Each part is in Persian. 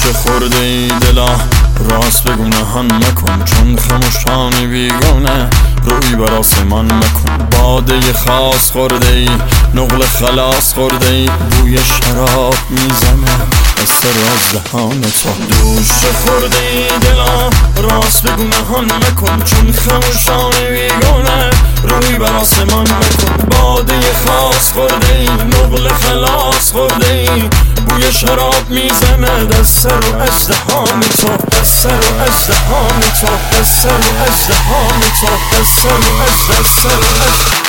خورده ای دلا راست بگو نهان مکن، چون خموشانی بیگونه روی بر آسمان مکن. باده خاص خورده ای نقل خلاص خورده ای، بوی شراب میزنه از سر از دهان تو. دوش خورده ای دلا راست بگو نهان مکن، چون خموشانی بیگونه روی بر آسمان مکن. باده خاص خورده ای نقل خلاص خورده ای، بوی شراب میزنه در سر و ازدهان تو، در سر و ازدهان تو، در سر و ازدهان تو، در سر و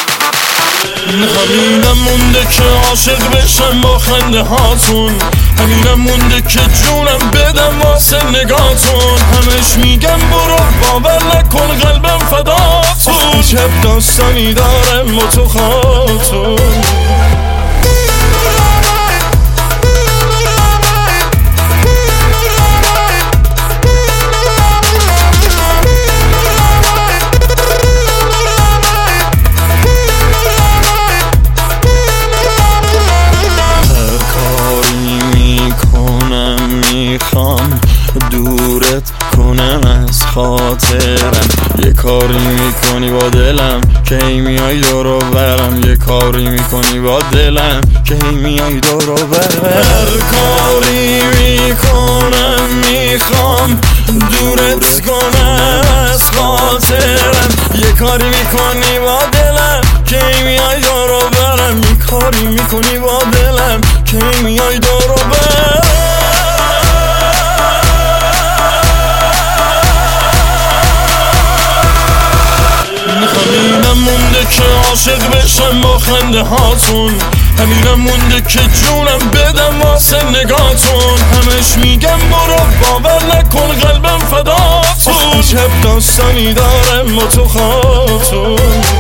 همینم مونده که عاشق بشم با خنده هاتون، همینم مونده که جونم بدم واسه نگاتون. همش میگم برو باور نکن قلبم فداتون، عجب داستانی دارم با تو خاتون. میخوام دورت کنم از خاطرم، یه کاری میکنی با دلم که هی میای دورو برم، یه کاری میکنی با دلم که هی میای دورو برم. هر کاری میکنم میخوام دورت کنم از خاطرم، یه کاری میکنی با دلم که هی میای دورو برم، یه کاری میکنی با دلم که هی میای دورو برم. همینم مونده که عاشق بشم با خنده هاتون، همینم مونده که جونم بدم واسه نگاتون. همش میگم برو باور نکن قلبم فداتون، عجب داستانی دارم با تو خاتون.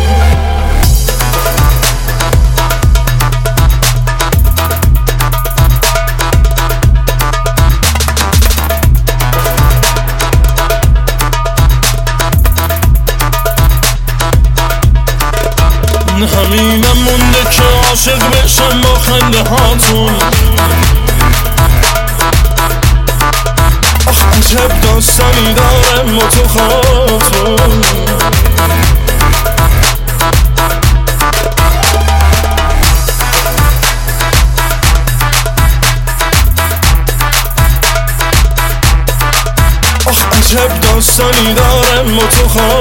همینم مونده که عاشق بشم با خنده هاتون، آخ عجب داستانی دارم با تو خاتون. آخ عجب داستانی دارم با تو خاتون.